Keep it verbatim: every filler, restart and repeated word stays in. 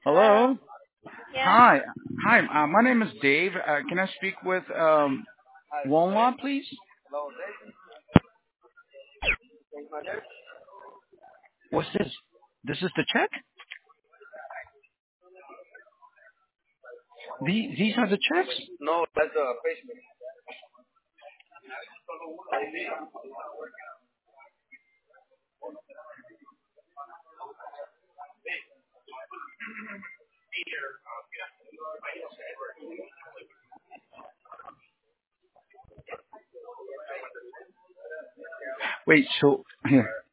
Hello. Hello. Yes. Hi. Hi. Uh, my name is Dave. Uh, can I speak with um, Walmart, please? What's this? This is the check? The, these are the checks? No, that's a patient. Wait, so here.